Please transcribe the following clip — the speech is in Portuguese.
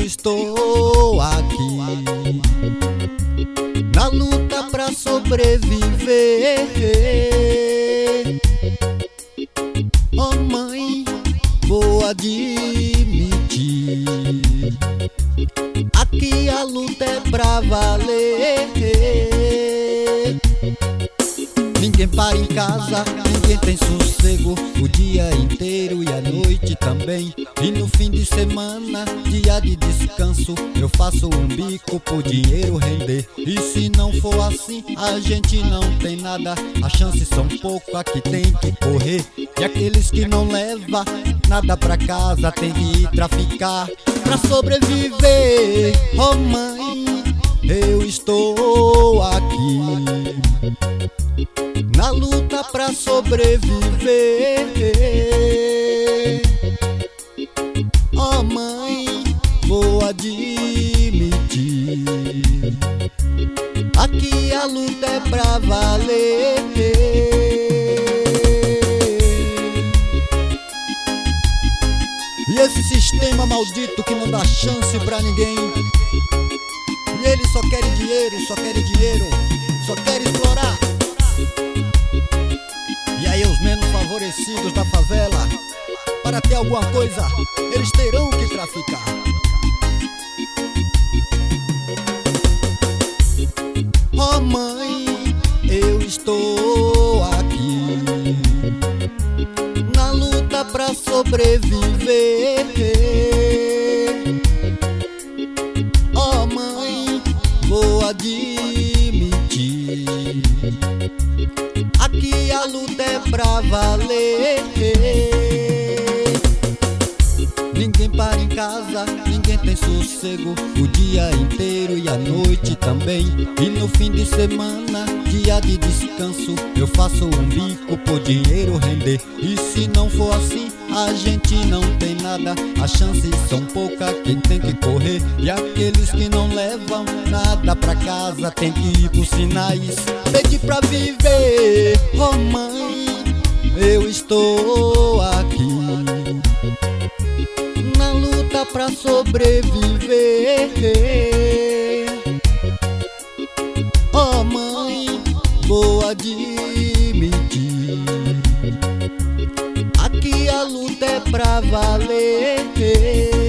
estou aqui na luta pra sobreviver. Oh mãe, vou admitir, aqui a luta é pra valer. Ninguém para em casa, ninguém tem sossego o dia inteiro e a noite também. E no fim de semana, dia de descanso, eu faço um bico pro dinheiro render. E se não for assim, a gente não tem nada. As chances são poucas, aqui tem que correr. E aqueles que não levam nada pra casa tem que ir traficar pra sobreviver. Oh mãe, eu estou aqui na luta pra sobreviver. Oh mãe, vou admitir, aqui a luta é pra valer. E esse sistema maldito que não dá chance pra ninguém, e eles só querem dinheiro, só querem dinheiro, só querem explorar. E aí os menos favorecidos da favela, para ter alguma coisa, eles terão que traficar. Oh mãe, eu estou aqui na luta pra sobreviver. Oh mãe, vou admitir, aqui a luta é pra valer. Ninguém para em casa, ninguém tem sossego o dia inteiro e a noite também. E no fim de semana, dia de descanso, eu faço um bico pro dinheiro render. E se não for assim, a gente não tem nada. As chances são poucas, quem tem que correr. E aqueles que não levam nada pra casa tem que ir pros sinais, pedir pra viver. Oh mãe, eu estou aqui na luta pra sobreviver. Oh mãe, vou admitir, aqui a luta é pra valer.